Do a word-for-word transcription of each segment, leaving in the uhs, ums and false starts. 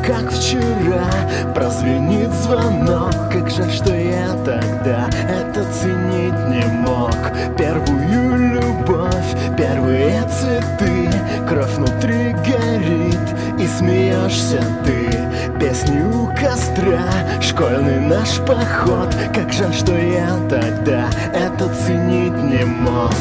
как вчера. Прозвенит звонок, как жаль, что я тогда это ценить не мог. Первую любовь, первые цветы, кровь внутри горит, и смеешься ты. Песни у костра, школьный наш поход, как жаль, что я тогда это ценить не мог.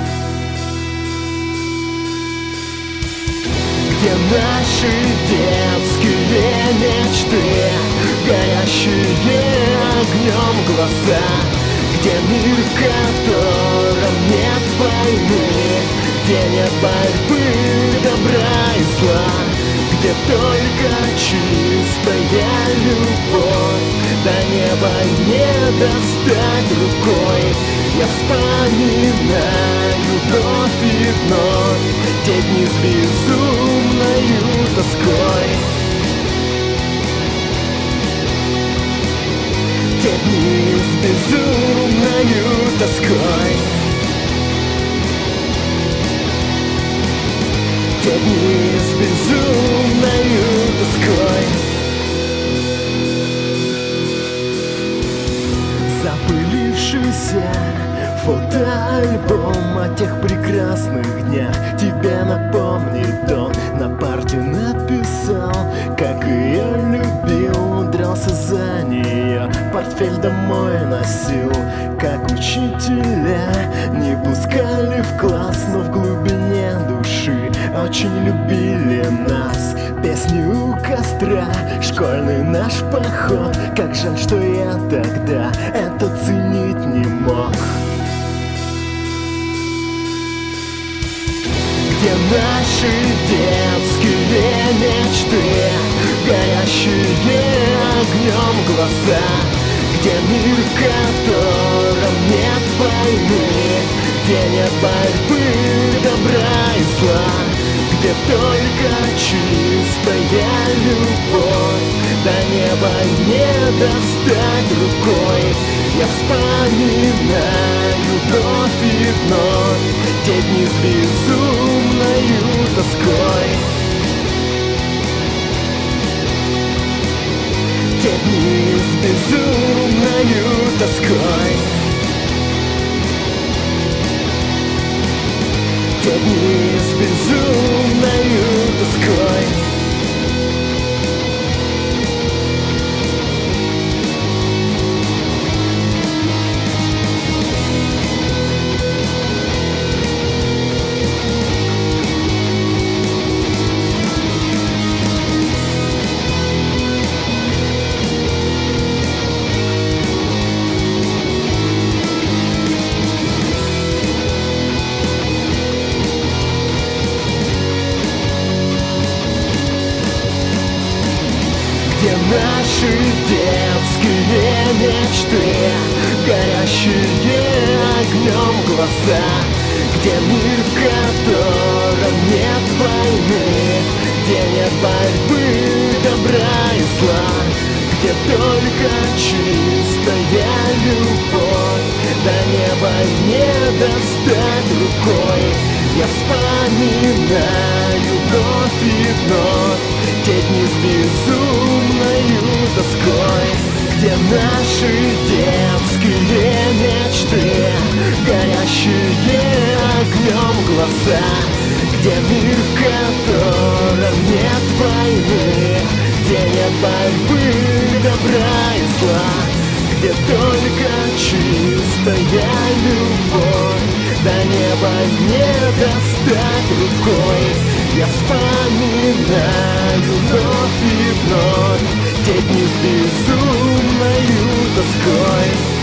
Где наши детские мечты, горящие огнем глаза? Где мир, в котором нет войны, где нет борьбы добра и зла, где только чистая любовь, до неба не достать рукой. Я вспоминаю вновь и вновь те дни с безумною тоской. Те дни с безумною тоской. Те дни с безумною тоской. Запылившийся фотоальбом о тех прекрасных днях тебе напомнит он. На парте написал, как ее любил, дрался за нее, портфель домой носил. Как учителя не пускали в класс, но в глубине души очень любили нас. Песни у костра, школьный наш поход, как жаль, что я тогда это ценить не мог. Где наши детские мечты, горящие огнем глаза? Где мир, в котором нет войны, где нет борьбы добра и зла, где только чистая любовь, до неба не достать рукой. Я вспоминаю вновь и вновь те дни с безумною тоской. Те дни с безумною тоской. Те дни с безумною тоской. Где наши детские мечты, горящие огнем глаза? Где мир, в котором нет войны, где нет борьбы добра и зла, где только чистая любовь, до неба не достать рукой. Я вспоминаю вновь и вновь те дни с безумною тоской. Где наши детские мечты, горящие огнем глаза? Где мир, в котором нет войны, где нет борьбы добра и зла, где только чистая любовь, до неба не достать рукой. Я вспоминаю вновь и вновь те дни с безумною тоской.